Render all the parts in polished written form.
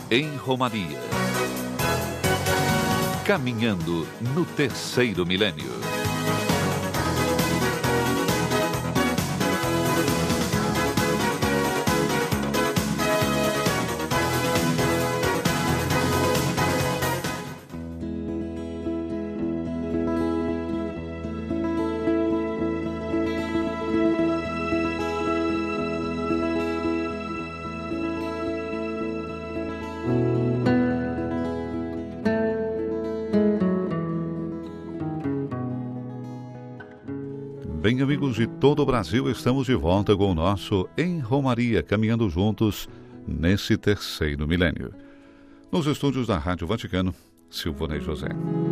em Romaria. Caminhando no terceiro milênio. Bem, amigos de todo o Brasil, estamos de volta com o nosso Em Romaria, caminhando juntos nesse terceiro milênio. Nos estúdios da Rádio Vaticano, Silvonei José.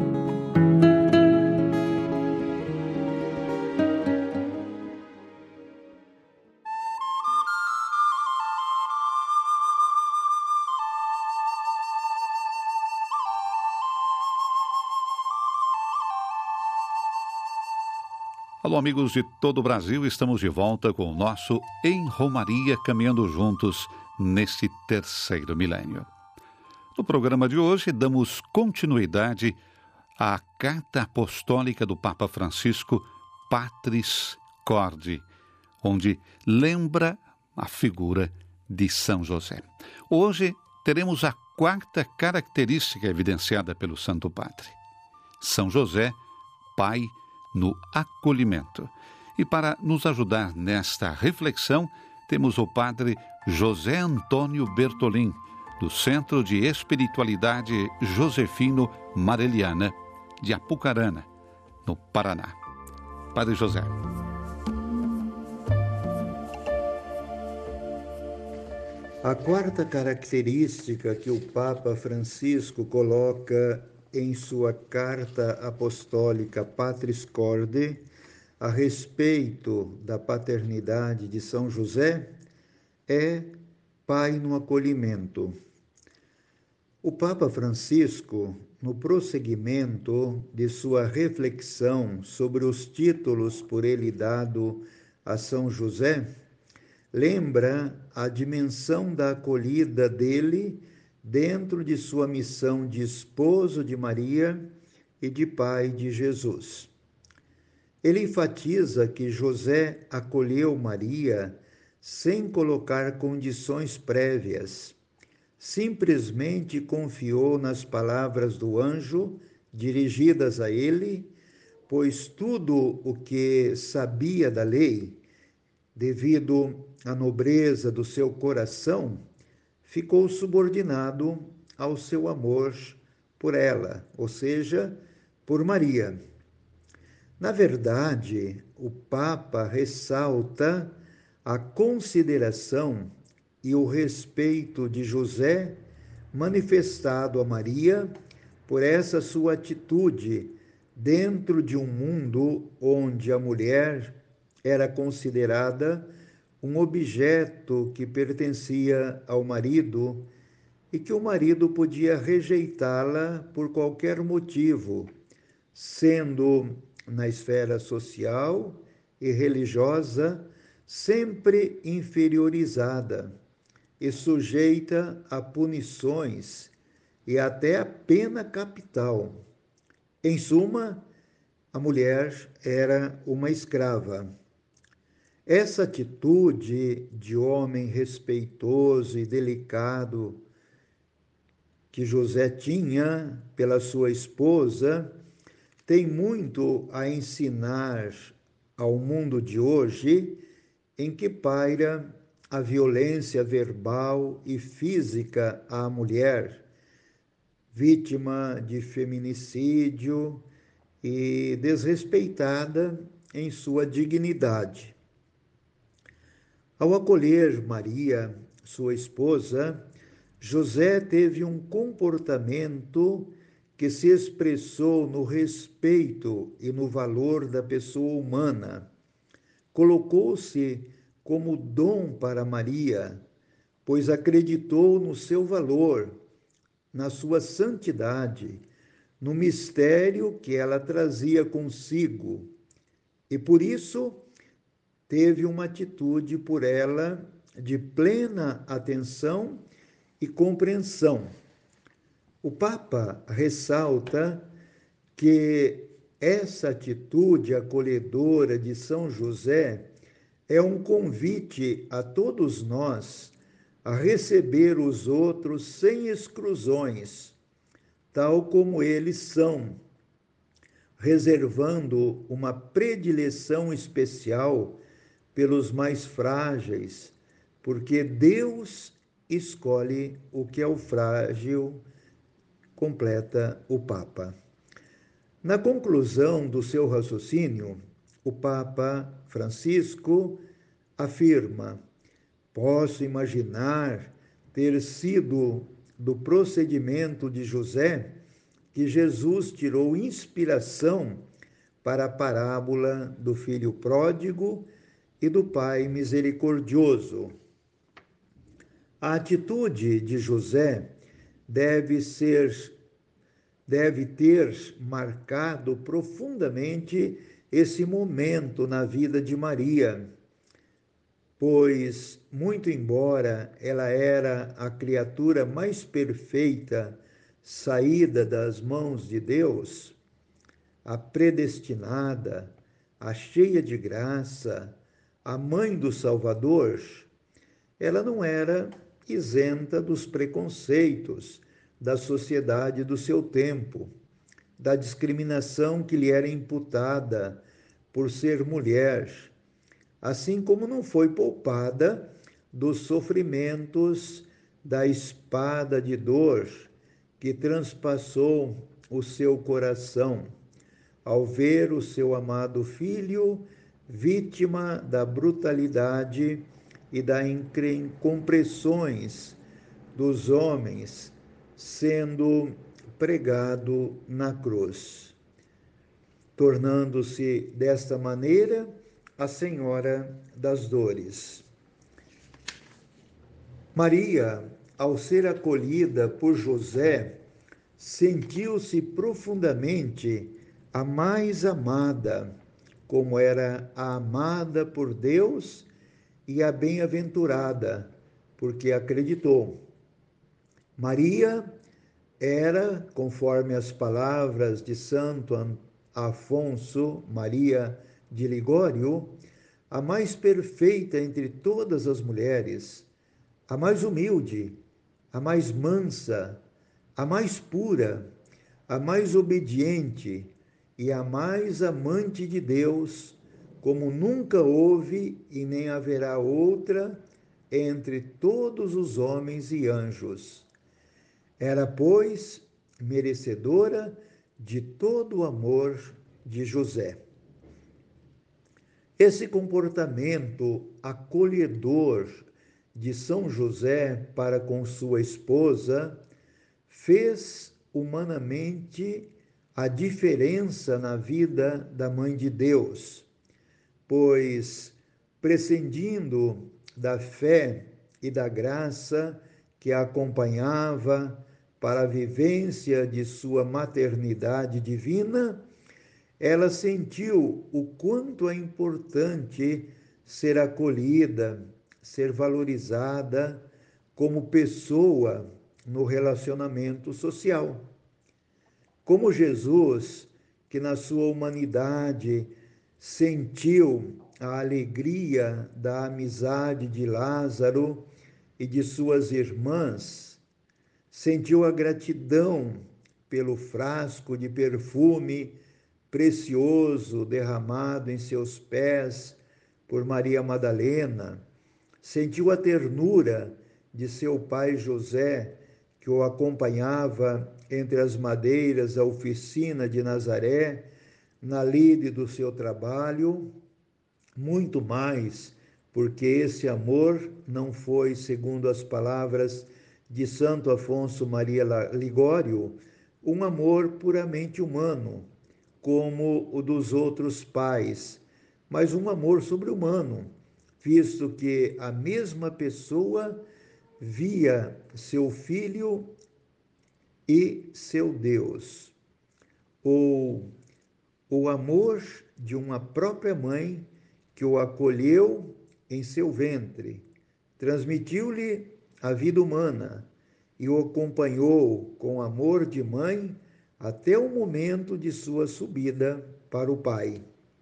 Alô, amigos de todo o Brasil, estamos de volta com o nosso Em Romaria, caminhando juntos nesse terceiro milênio. No programa de hoje, damos continuidade à Carta Apostólica do Papa Francisco, Patris Corde, onde lembra a figura de São José. Hoje teremos a quarta característica evidenciada pelo Santo Padre. São José, pai no acolhimento. E para nos ajudar nesta reflexão, temos o padre José Antônio Bertolin, do Centro de Espiritualidade Josefino Mareliana, de Apucarana, no Paraná. Padre José. A quarta característica que o Papa Francisco coloca em sua carta apostólica Patris Corde, a respeito da paternidade de São José, é pai no acolhimento. O Papa Francisco, no prosseguimento de sua reflexão sobre os títulos por ele dado a São José, lembra a dimensão da acolhida dele dentro de sua missão de esposo de Maria e de pai de Jesus. Ele enfatiza que José acolheu Maria sem colocar condições prévias, simplesmente confiou nas palavras do anjo dirigidas a ele, pois tudo o que sabia da lei, devido à nobreza do seu coração, ficou subordinado ao seu amor por ela, ou seja, por Maria. Na verdade, o Papa ressalta a consideração e o respeito de José manifestado a Maria por essa sua atitude dentro de um mundo onde a mulher era considerada um objeto que pertencia ao marido e que o marido podia rejeitá-la por qualquer motivo, sendo na esfera social e religiosa sempre inferiorizada e sujeita a punições e até a pena capital. Em suma, a mulher era uma escrava. Essa atitude de homem respeitoso e delicado que José tinha pela sua esposa tem muito a ensinar ao mundo de hoje, em que paira a violência verbal e física à mulher, vítima de feminicídio e desrespeitada em sua dignidade. Ao acolher Maria, sua esposa, José teve um comportamento que se expressou no respeito e no valor da pessoa humana. Colocou-se como dom para Maria, pois acreditou no seu valor, na sua santidade, no mistério que ela trazia consigo, e por isso teve uma atitude por ela de plena atenção e compreensão. O Papa ressalta que essa atitude acolhedora de São José é um convite a todos nós a receber os outros sem exclusões, tal como eles são, reservando uma predileção especial pelos mais frágeis, porque Deus escolhe o que é o frágil, completa o Papa. Na conclusão do seu raciocínio, o Papa Francisco afirma: posso imaginar ter sido do procedimento de José que Jesus tirou inspiração para a parábola do filho pródigo e do pai misericordioso. A atitude de José deve ter marcado profundamente esse momento na vida de Maria, pois, muito embora ela era a criatura mais perfeita saída das mãos de Deus, a predestinada, a cheia de graça, a mãe do Salvador, ela não era isenta dos preconceitos da sociedade do seu tempo, da discriminação que lhe era imputada por ser mulher, assim como não foi poupada dos sofrimentos da espada de dor que transpassou o seu coração ao ver o seu amado filho vítima da brutalidade e das incompreensões dos homens, sendo pregado na cruz, tornando-se desta maneira a Senhora das Dores. Maria, ao ser acolhida por José, sentiu-se profundamente a mais amada, como era a amada por Deus e a bem-aventurada, porque acreditou. Maria era, conforme as palavras de Santo Afonso Maria de Ligório, a mais perfeita entre todas as mulheres, a mais humilde, a mais mansa, a mais pura, a mais obediente e a mais amante de Deus, como nunca houve e nem haverá outra entre todos os homens e anjos. Era, pois, merecedora de todo o amor de José. Esse comportamento acolhedor de São José para com sua esposa fez humanamente a diferença na vida da Mãe de Deus, pois, prescindindo da fé e da graça que a acompanhava para a vivência de sua maternidade divina, ela sentiu o quanto é importante ser acolhida, ser valorizada como pessoa no relacionamento social. Como Jesus, que na sua humanidade sentiu a alegria da amizade de Lázaro e de suas irmãs, sentiu a gratidão pelo frasco de perfume precioso derramado em seus pés por Maria Madalena, sentiu a ternura de seu pai José, que o acompanhava entre as madeiras à oficina de Nazaré, na lide do seu trabalho, muito mais, porque esse amor não foi, segundo as palavras de Santo Afonso Maria Ligório, um amor puramente humano, como o dos outros pais, mas um amor sobre-humano, visto que a mesma pessoa via seu filho e seu Deus, ou o amor de uma própria mãe que o acolheu em seu ventre, transmitiu-lhe a vida humana, e o acompanhou com amor de mãe até o momento de sua subida para o Pai.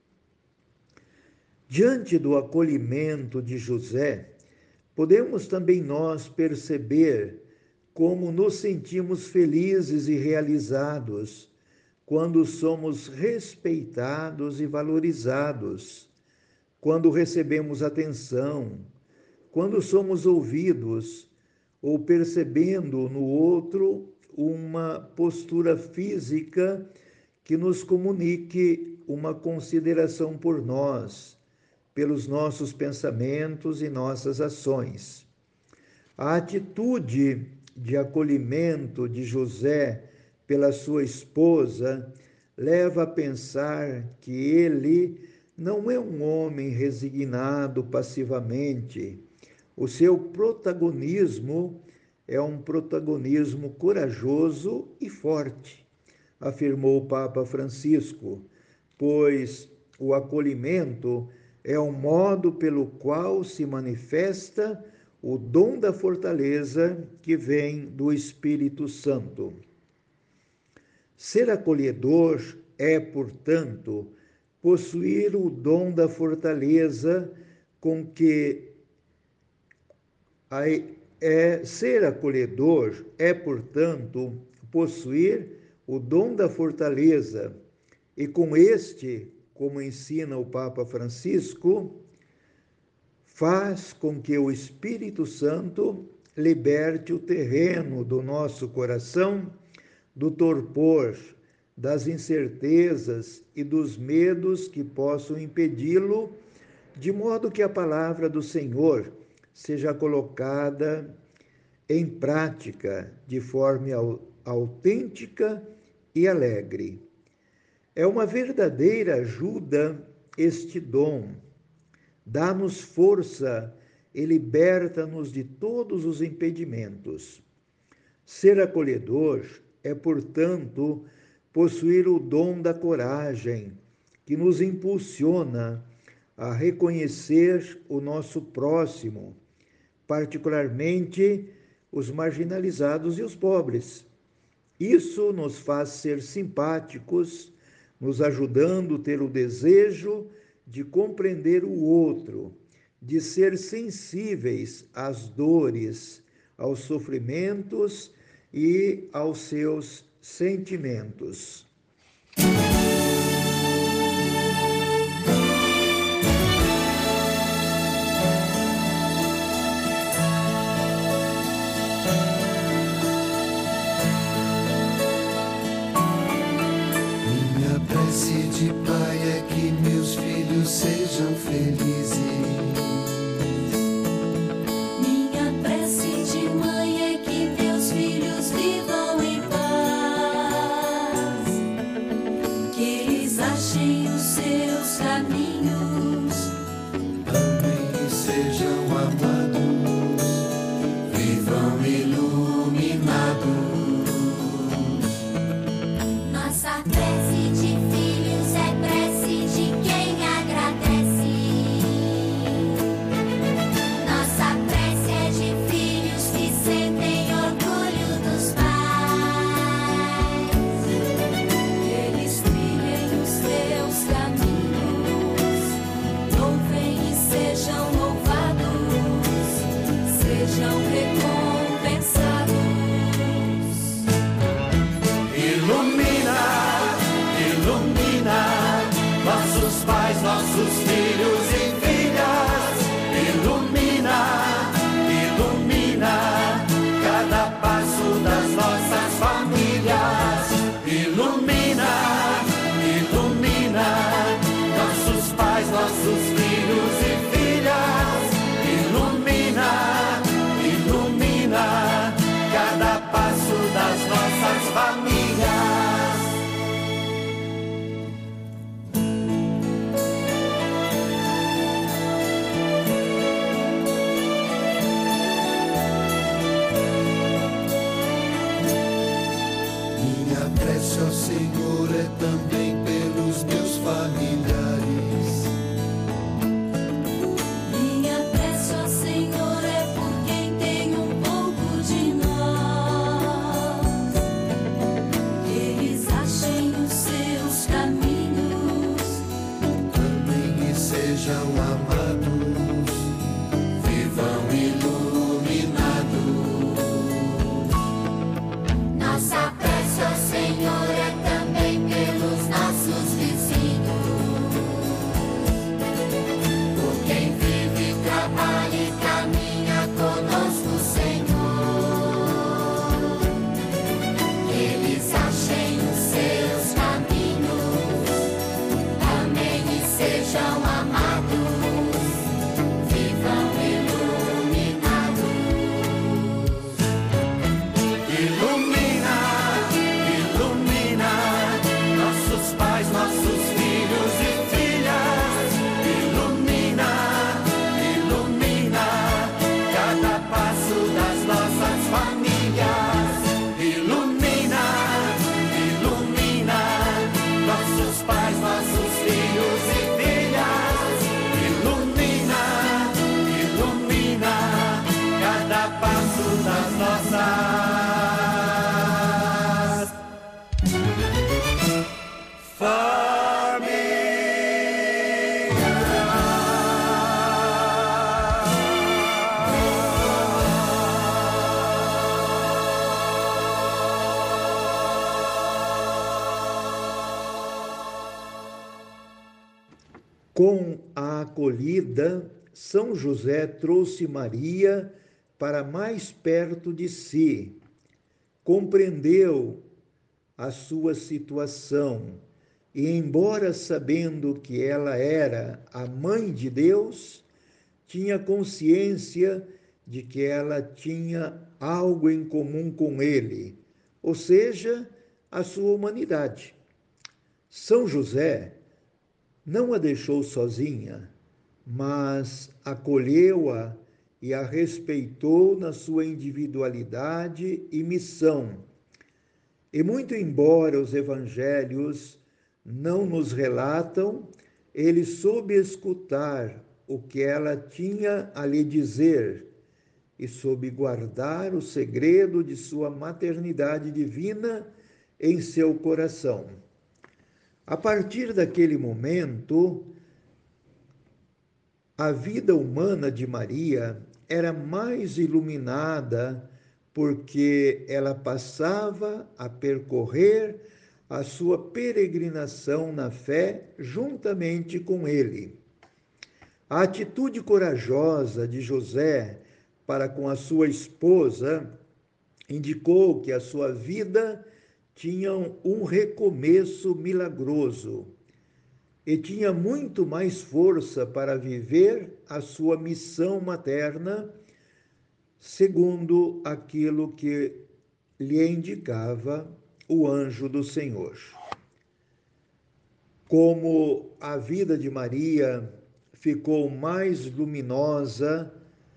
Diante do acolhimento de José, podemos também nós perceber como nos sentimos felizes e realizados quando somos respeitados e valorizados, quando recebemos atenção, quando somos ouvidos ou percebendo no outro uma postura física que nos comunique uma consideração por nós, pelos nossos pensamentos e nossas ações. A atitude de acolhimento de José pela sua esposa leva a pensar que ele não é um homem resignado passivamente. O seu protagonismo é um protagonismo corajoso e forte, afirmou o Papa Francisco, pois o acolhimento é o modo pelo qual se manifesta o dom da fortaleza que vem do Espírito Santo. Ser acolhedor é, portanto, possuir o dom da fortaleza com que ser acolhedor é, portanto, possuir o dom da fortaleza e com este, como ensina o Papa Francisco, faz com que o Espírito Santo liberte o terreno do nosso coração do torpor, das incertezas e dos medos que possam impedi-lo, de modo que a palavra do Senhor seja colocada em prática de forma autêntica e alegre. É uma verdadeira ajuda este dom. Dá-nos força e liberta-nos de todos os impedimentos. Ser acolhedor é, portanto, possuir o dom da coragem, que nos impulsiona a reconhecer o nosso próximo, particularmente os marginalizados e os pobres. Isso nos faz ser simpáticos, nos ajudando a ter o desejo de compreender o outro, de ser sensíveis às dores, aos sofrimentos e aos seus sentimentos. Minha prece de pai é que meus filhos sejam felizes. Minha prece de mãe é que meus filhos vivam em paz, que eles achem os seus caminhos, Amém e sejam amados, vivam iluminados. Nossa prece de filhos é prece de quem agradece. Nossa prece é de filhos que sentem orgulho dos pais. Eles trilhem os teus caminhos, louvem e sejam louvados, sejam recompensados. Ilumina, ilumina nossos pais, nossos filhos e filhas. Ilumina, ilumina cada passo das nossas famílias. Ilumina, ilumina nossos pais, nossos filhos e filhas. Ilumina, ilumina cada passo das nossas famílias. Minha prece ao Senhor é também pelos meus familiares. Minha prece ao Senhor é por quem tem um pouco de nós. famílias. Ilumina, ilumina nossos pais, nossos filhos e filhas. Ilumina, ilumina cada passo das nossas Com a acolhida, São José trouxe Maria para mais perto de si, compreendeu a sua situação e, embora sabendo que ela era a mãe de Deus, tinha consciência de que ela tinha algo em comum com ele, ou seja, a sua humanidade. São José não a deixou sozinha, mas acolheu-a e a respeitou na sua individualidade e missão. E muito embora os evangelhos não nos relatam, ele soube escutar o que ela tinha a lhe dizer e soube guardar o segredo de sua maternidade divina em seu coração. A partir daquele momento, a vida humana de Maria era mais iluminada porque ela passava a percorrer a sua peregrinação na fé juntamente com ele. A atitude corajosa de José para com a sua esposa indicou que a sua vida tinha um recomeço milagroso e tinha muito mais força para viver a sua missão materna, segundo aquilo que lhe indicava o anjo do Senhor. Como a vida de Maria ficou mais luminosa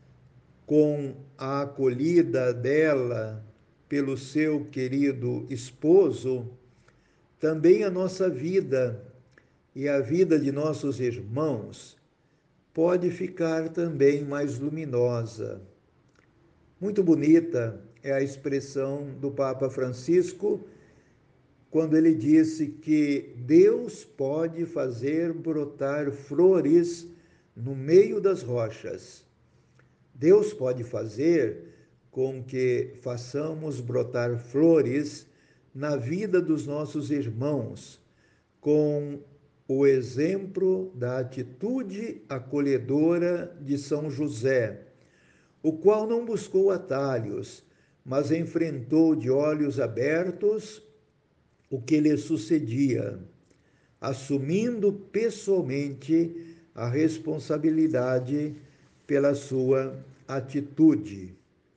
com a acolhida dela pelo seu querido esposo, também a nossa vida e a vida de nossos irmãos pode ficar também mais luminosa. Muito bonita é a expressão do Papa Francisco quando ele disse que Deus pode fazer brotar flores no meio das rochas. Deus pode fazer com que façamos brotar flores na vida dos nossos irmãos, com o exemplo da atitude acolhedora de São José, o qual não buscou atalhos, mas enfrentou de olhos abertos o que lhe sucedia, assumindo pessoalmente a responsabilidade pela sua atitude.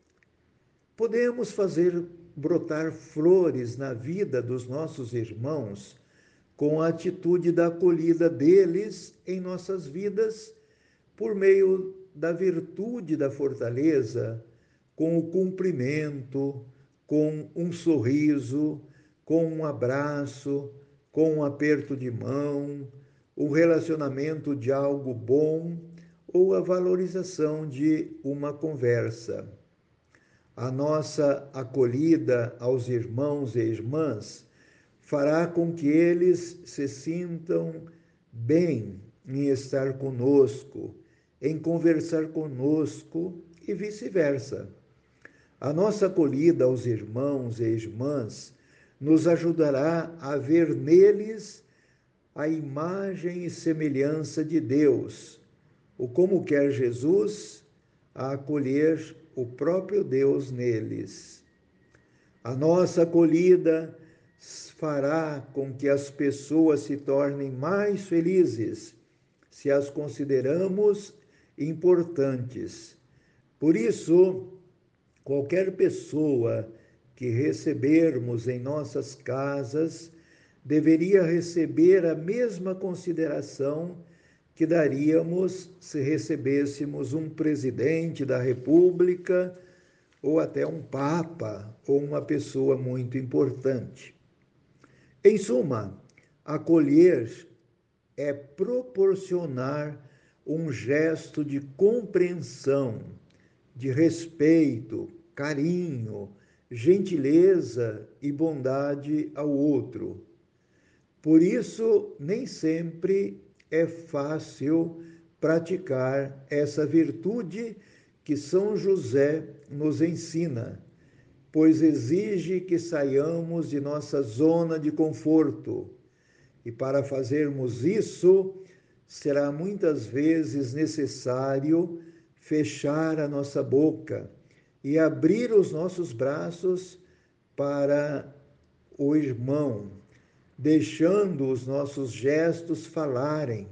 Podemos fazer brotar flores na vida dos nossos irmãos com a atitude da acolhida deles em nossas vidas, por meio da virtude da fortaleza, com o cumprimento, com um sorriso, com um abraço, com um aperto de mão, o relacionamento de algo bom ou a valorização de uma conversa. A nossa acolhida aos irmãos e irmãs fará com que eles se sintam bem em estar conosco, em conversar conosco e vice-versa. A nossa acolhida aos irmãos e irmãs nos ajudará a ver neles a imagem e semelhança de Deus, o como quer Jesus a acolher o próprio Deus neles. A nossa acolhida fará com que as pessoas se tornem mais felizes, se as consideramos importantes. Por isso, qualquer pessoa que recebermos em nossas casas deveria receber a mesma consideração que daríamos se recebêssemos um presidente da República, ou até um papa ou uma pessoa muito importante. Em suma, acolher é proporcionar um gesto de compreensão, de respeito, carinho, gentileza e bondade ao outro. Por isso, nem sempre é fácil praticar essa virtude que São José nos ensina, pois exige que saiamos de nossa zona de conforto. E para fazermos isso, será muitas vezes necessário fechar a nossa boca e abrir os nossos braços para o irmão, deixando os nossos gestos falarem,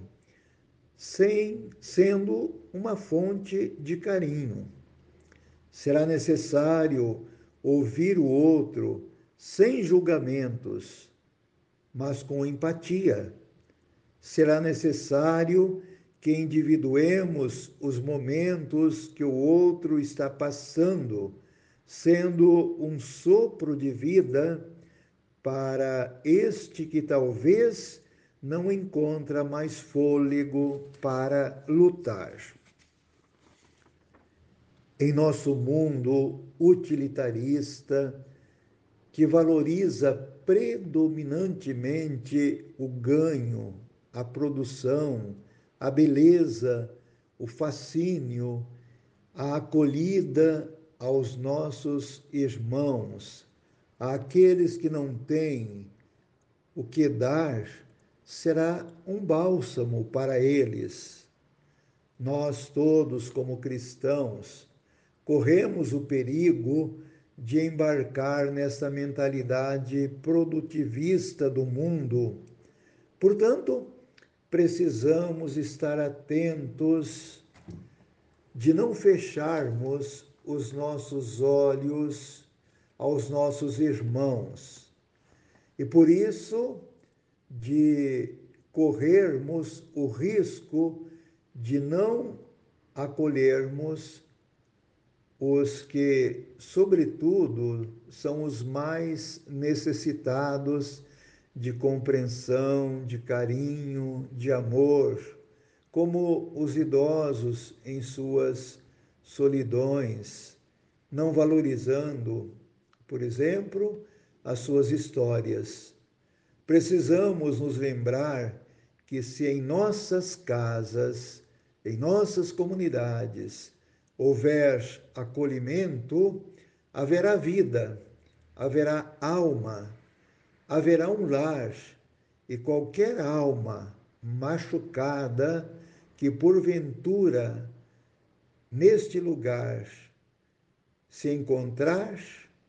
sendo uma fonte de carinho. Será necessário ouvir o outro sem julgamentos, mas com empatia. Será necessário que individuemos os momentos que o outro está passando, sendo um sopro de vida para este que talvez não encontra mais fôlego para lutar. Em nosso mundo utilitarista, que valoriza predominantemente o ganho, a produção, a beleza, o fascínio, a acolhida aos nossos irmãos, àqueles que não têm o que dar, será um bálsamo para eles. Nós todos, como cristãos, corremos o perigo de embarcar nessa mentalidade produtivista do mundo. Portanto, precisamos estar atentos de não fecharmos os nossos olhos aos nossos irmãos. E por isso, de corrermos o risco de não acolhermos os que, sobretudo, são os mais necessitados de compreensão, de carinho, de amor, como os idosos em suas solidões, não valorizando, por exemplo, as suas histórias. Precisamos nos lembrar que se em nossas casas, em nossas comunidades, houver acolhimento, haverá vida, haverá alma, haverá um lar, e qualquer alma machucada que porventura neste lugar se encontrar,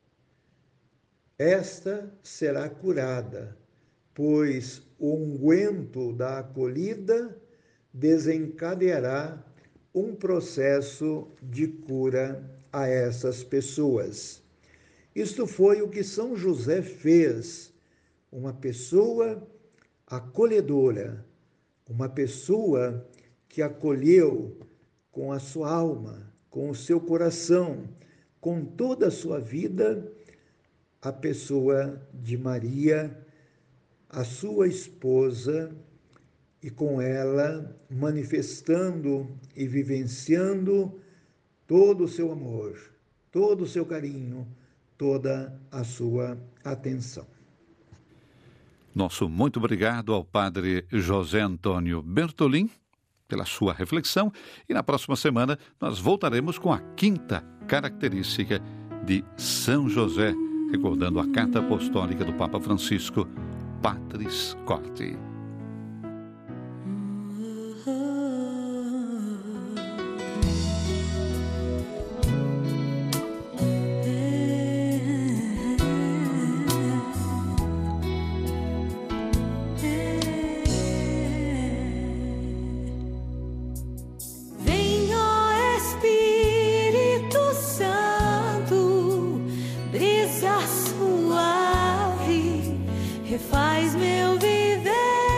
esta será curada, pois o unguento da acolhida desencadeará um processo de cura a essas pessoas. Isto foi o que São José fez, uma pessoa acolhedora, uma pessoa que acolheu com a sua alma, com o seu coração, com toda a sua vida, a pessoa de Maria, a sua esposa, e com ela manifestando e vivenciando todo o seu amor, todo o seu carinho, toda a sua atenção. Nosso muito obrigado ao Padre José Antônio Bertolin pela sua reflexão, e na próxima semana nós voltaremos com a quinta característica de São José, recordando a carta apostólica do Papa Francisco, Patris Corde. Refaz meu viver.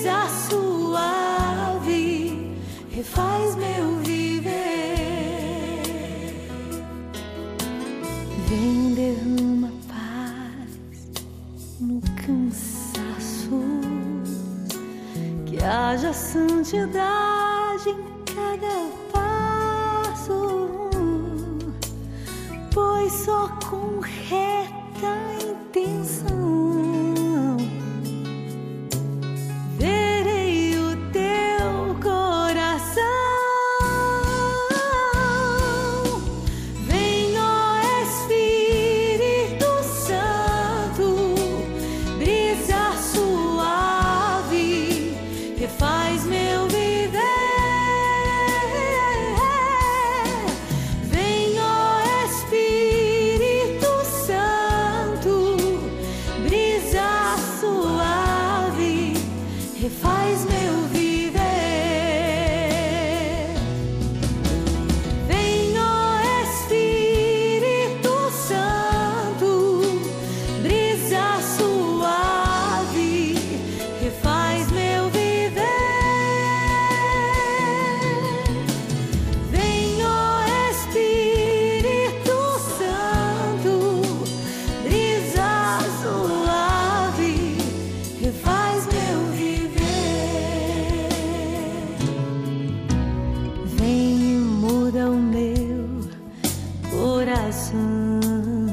brisa suave, refaz meu viver. Vem, derrama paz no cansaço, que haja santidade em cada passo, pois só com reta intenção verei o teu coração. Vem, ó Espírito Santo, brisa suave, refaz meu viver. Vem, ó Espírito Santo, brisa suave, refaz meu viver. Vem, ó Espírito Santo, brisa suave, refaz meu viver. Vem, ó Espírito Santo, brisa suave, refaz meu viver. Vem e muda o meu coração.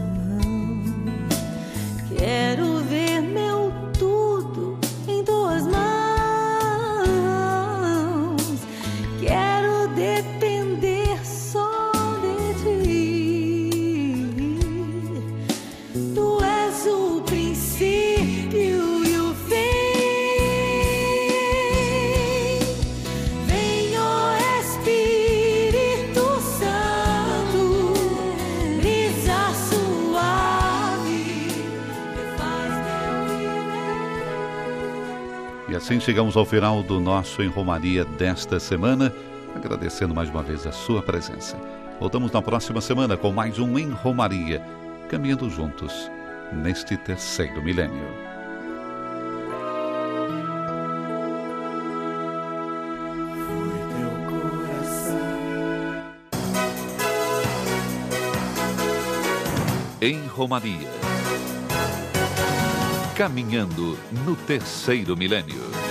Quero ver meu tudo em tuas mãos. Quero depender só de ti. Tu és o princípio e o fim. Vem, ó Espírito Santo, brisa suave, refaz meu viver. E assim chegamos ao final do nosso Em Romaria desta semana, agradecendo mais uma vez a sua presença. Voltamos na próxima semana com mais um Em Romaria, caminhando juntos neste terceiro milênio. Foi teu coração. Em Romaria, caminhando no terceiro milênio.